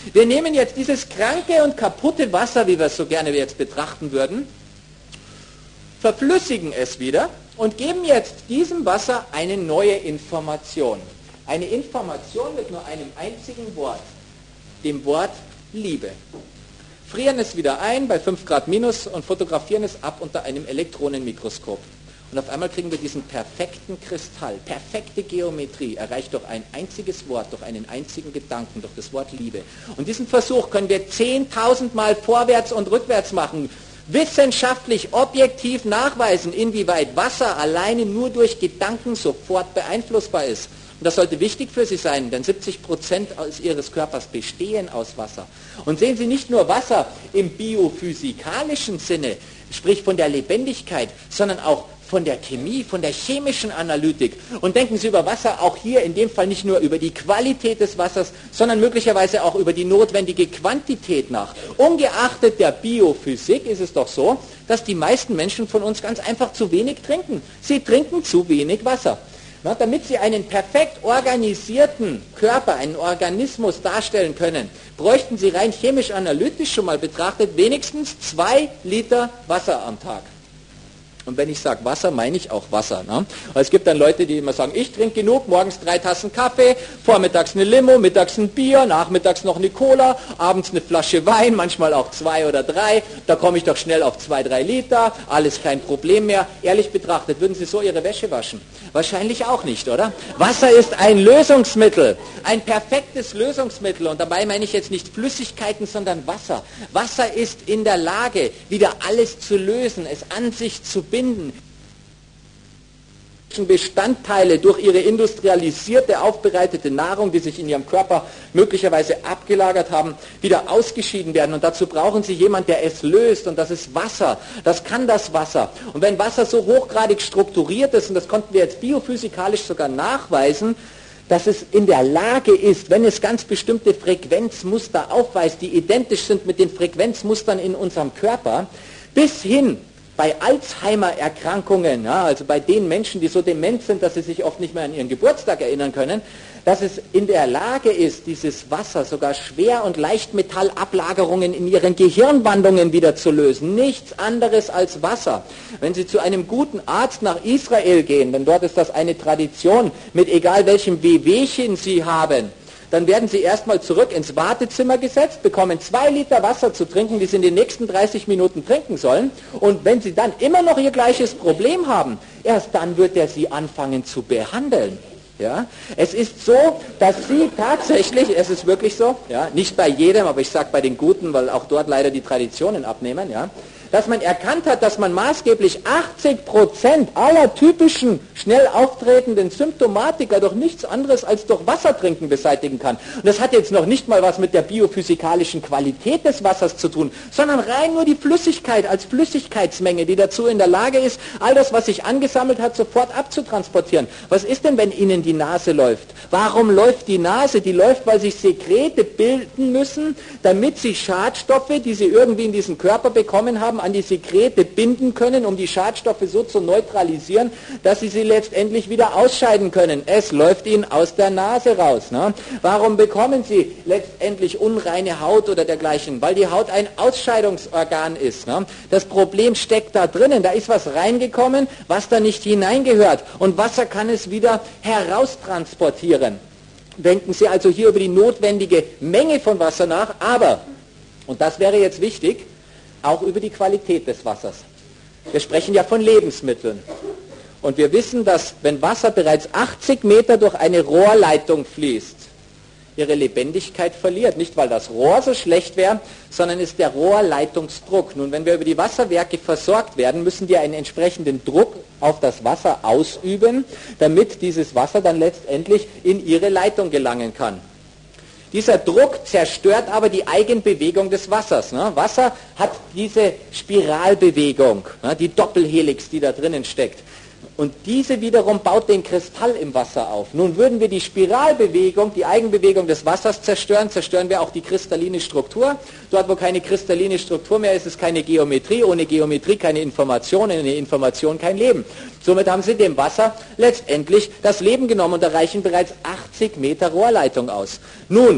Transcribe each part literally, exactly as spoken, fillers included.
Wir nehmen jetzt dieses kranke und kaputte Wasser, wie wir es so gerne jetzt betrachten würden, verflüssigen es wieder und geben jetzt diesem Wasser eine neue Information. Eine Information mit nur einem einzigen Wort, dem Wort Liebe. Frieren es wieder ein bei fünf Grad minus und fotografieren es ab unter einem Elektronenmikroskop. Und auf einmal kriegen wir diesen perfekten Kristall, perfekte Geometrie, erreicht durch ein einziges Wort, durch einen einzigen Gedanken, durch das Wort Liebe. Und diesen Versuch können wir zehntausend Mal vorwärts und rückwärts machen, wissenschaftlich objektiv nachweisen, inwieweit Wasser alleine nur durch Gedanken sofort beeinflussbar ist. Und das sollte wichtig für Sie sein, denn siebzig Prozent Ihres Körpers bestehen aus Wasser. Und sehen Sie nicht nur Wasser im biophysikalischen Sinne, sprich von der Lebendigkeit, sondern auch von der Chemie, von der chemischen Analytik. Und denken Sie über Wasser auch hier in dem Fall nicht nur über die Qualität des Wassers, sondern möglicherweise auch über die notwendige Quantität nach. Ungeachtet der Biophysik ist es doch so, dass die meisten Menschen von uns ganz einfach zu wenig trinken. Sie trinken zu wenig Wasser. Na, damit Sie einen perfekt organisierten Körper, einen Organismus darstellen können, bräuchten Sie rein chemisch-analytisch schon mal betrachtet wenigstens zwei Liter Wasser am Tag. Und wenn ich sage Wasser, meine ich auch Wasser. Ne? Weil es gibt dann Leute, die immer sagen, ich trinke genug, morgens drei Tassen Kaffee, vormittags eine Limo, mittags ein Bier, nachmittags noch eine Cola, abends eine Flasche Wein, manchmal auch zwei oder drei, da komme ich doch schnell auf zwei, drei Liter, alles kein Problem mehr. Ehrlich betrachtet, würden Sie so Ihre Wäsche waschen? Wahrscheinlich auch nicht, oder? Wasser ist ein Lösungsmittel, ein perfektes Lösungsmittel. Und dabei meine ich jetzt nicht Flüssigkeiten, sondern Wasser. Wasser ist in der Lage, wieder alles zu lösen, es an sich zu binden. Bestandteile durch ihre industrialisierte, aufbereitete Nahrung, die sich in ihrem Körper möglicherweise abgelagert haben, wieder ausgeschieden werden. Und dazu brauchen sie jemanden, der es löst. Und das ist Wasser. Das kann das Wasser. Und wenn Wasser so hochgradig strukturiert ist, und das konnten wir jetzt biophysikalisch sogar nachweisen, dass es in der Lage ist, wenn es ganz bestimmte Frequenzmuster aufweist, die identisch sind mit den Frequenzmustern in unserem Körper, bis hin bei Alzheimer-Erkrankungen, ja, also bei den Menschen, die so dement sind, dass sie sich oft nicht mehr an ihren Geburtstag erinnern können, dass es in der Lage ist, dieses Wasser sogar Schwer- und Leichtmetallablagerungen in ihren Gehirnwandungen wieder zu lösen. Nichts anderes als Wasser. Wenn Sie zu einem guten Arzt nach Israel gehen, denn dort ist das eine Tradition, mit egal welchem Wehwehchen Sie haben, dann werden Sie erstmal zurück ins Wartezimmer gesetzt, bekommen zwei Liter Wasser zu trinken, die Sie in den nächsten dreißig Minuten trinken sollen. Und wenn Sie dann immer noch Ihr gleiches Problem haben, erst dann wird er Sie anfangen zu behandeln. Ja? Es ist so, dass Sie tatsächlich, es ist wirklich so, ja, nicht bei jedem, aber ich sage bei den Guten, weil auch dort leider die Traditionen abnehmen, ja, dass man erkannt hat, dass man maßgeblich achtzig Prozent aller typischen, schnell auftretenden Symptomatiker durch nichts anderes als durch Wassertrinken beseitigen kann. Und das hat jetzt noch nicht mal was mit der biophysikalischen Qualität des Wassers zu tun, sondern rein nur die Flüssigkeit als Flüssigkeitsmenge, die dazu in der Lage ist, all das, was sich angesammelt hat, sofort abzutransportieren. Was ist denn, wenn Ihnen die Nase läuft? Warum läuft die Nase? Die läuft, weil sich Sekrete bilden müssen, damit sie Schadstoffe, die Sie irgendwie in diesen Körper bekommen haben, an die Sekrete binden können, um die Schadstoffe so zu neutralisieren, dass Sie sie letztendlich wieder ausscheiden können. Es läuft Ihnen aus der Nase raus. Ne? Warum bekommen Sie letztendlich unreine Haut oder dergleichen? Weil die Haut ein Ausscheidungsorgan ist. Ne? Das Problem steckt da drinnen. Da ist was reingekommen, was da nicht hineingehört. Und Wasser kann es wieder heraustransportieren. Denken Sie also hier über die notwendige Menge von Wasser nach, aber, und das wäre jetzt wichtig, auch über die Qualität des Wassers. Wir sprechen ja von Lebensmitteln. Und wir wissen, dass wenn Wasser bereits achtzig Meter durch eine Rohrleitung fließt, ihre Lebendigkeit verliert. Nicht, weil das Rohr so schlecht wäre, sondern ist der Rohrleitungsdruck. Nun, wenn wir über die Wasserwerke versorgt werden, müssen wir einen entsprechenden Druck auf das Wasser ausüben, damit dieses Wasser dann letztendlich in ihre Leitung gelangen kann. Dieser Druck zerstört aber die Eigenbewegung des Wassers. Ne? Wasser hat diese Spiralbewegung, ne? Die Doppelhelix, die da drinnen steckt. Und diese wiederum baut den Kristall im Wasser auf. Nun würden wir die Spiralbewegung, die Eigenbewegung des Wassers zerstören, zerstören wir auch die kristalline Struktur. Dort, wo keine kristalline Struktur mehr ist, ist keine Geometrie. Ohne Geometrie keine Information, ohne Information kein Leben. Somit haben Sie dem Wasser letztendlich das Leben genommen und erreichen bereits achtzig Meter Rohrleitung aus. Nun,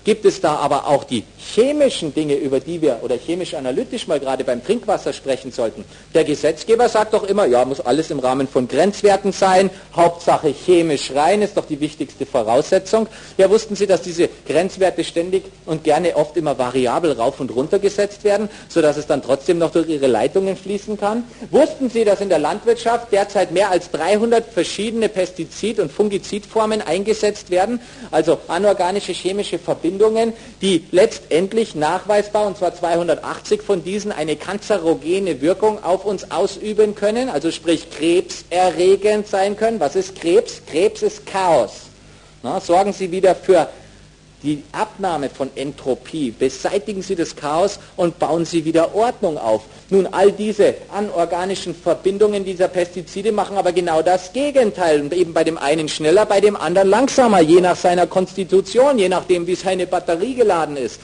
gibt es da aber auch die chemischen Dinge, über die wir, oder chemisch-analytisch mal gerade beim Trinkwasser sprechen sollten. Der Gesetzgeber sagt doch immer, ja, muss alles im Rahmen von Grenzwerten sein, Hauptsache chemisch rein, ist doch die wichtigste Voraussetzung. Ja, wussten Sie, dass diese Grenzwerte ständig und gerne oft immer variabel rauf und runter gesetzt werden, sodass es dann trotzdem noch durch Ihre Leitungen fließen kann? Wussten Sie, dass in der Landwirtschaft derzeit mehr als dreihundert verschiedene Pestizid- und Fungizidformen eingesetzt werden, also anorganische chemische Verbindungen, die letztendlich nachweisbar, und zwar zweihundertachtzig von diesen, eine kanzerogene Wirkung auf uns ausüben können, also sprich krebserregend sein können. Was ist Krebs? Krebs ist Chaos. Na, sorgen Sie wieder für die Abnahme von Entropie, beseitigen Sie das Chaos und bauen Sie wieder Ordnung auf. Nun, all diese anorganischen Verbindungen dieser Pestizide machen aber genau das Gegenteil. Und eben bei dem einen schneller, bei dem anderen langsamer, je nach seiner Konstitution, je nachdem, wie seine Batterie geladen ist.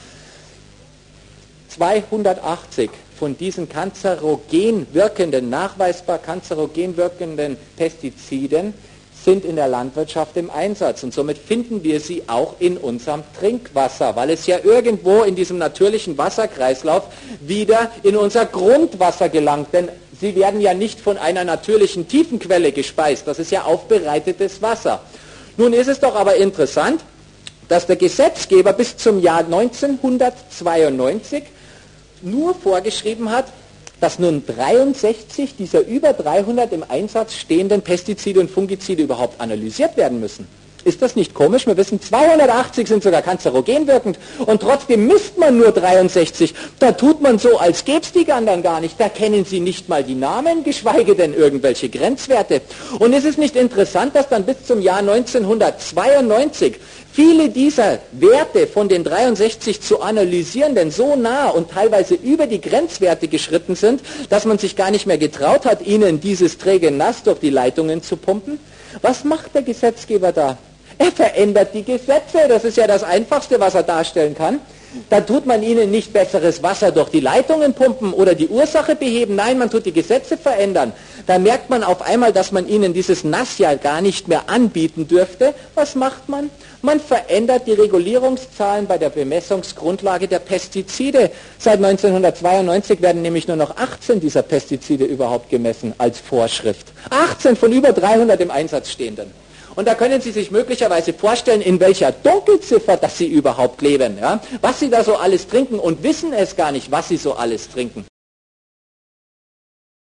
zweihundertachtzig von diesen kanzerogen wirkenden, nachweisbar kanzerogen wirkenden Pestiziden sind in der Landwirtschaft im Einsatz. Und somit finden wir sie auch in unserem Trinkwasser, weil es ja irgendwo in diesem natürlichen Wasserkreislauf wieder in unser Grundwasser gelangt. Denn sie werden ja nicht von einer natürlichen Tiefenquelle gespeist. Das ist ja aufbereitetes Wasser. Nun ist es doch aber interessant, dass der Gesetzgeber bis zum Jahr neunzehnhundertzweiundneunzig nur vorgeschrieben hat, dass nun dreiundsechzig dieser über dreihundert im Einsatz stehenden Pestizide und Fungizide überhaupt analysiert werden müssen. Ist das nicht komisch? Wir wissen, zweihundertachtzig sind sogar kanzerogen wirkend und trotzdem misst man nur dreiundsechzig. Da tut man so, als gäbe es die anderen gar nicht. Da kennen Sie nicht mal die Namen, geschweige denn irgendwelche Grenzwerte. Und ist es nicht interessant, dass dann bis zum Jahr neunzehnhundertzweiundneunzig viele dieser Werte von den dreiundsechzig zu analysierenden so nah und teilweise über die Grenzwerte geschritten sind, dass man sich gar nicht mehr getraut hat, ihnen dieses träge Nass durch die Leitungen zu pumpen? Was macht der Gesetzgeber da? Er verändert die Gesetze, das ist ja das Einfachste, was er darstellen kann. Da tut man ihnen nicht besseres Wasser durch die Leitungen pumpen oder die Ursache beheben, nein, man tut die Gesetze verändern. Da merkt man auf einmal, dass man ihnen dieses Nass ja gar nicht mehr anbieten dürfte. Was macht man? Man verändert die Regulierungszahlen bei der Bemessungsgrundlage der Pestizide. Seit neunzehnhundertzweiundneunzig werden nämlich nur noch achtzehn dieser Pestizide überhaupt gemessen als Vorschrift. achtzehn von über dreihundert im Einsatz stehenden. Und da können Sie sich möglicherweise vorstellen, in welcher Dunkelziffer dass Sie überhaupt leben, ja? Was Sie da so alles trinken und wissen es gar nicht, was Sie so alles trinken.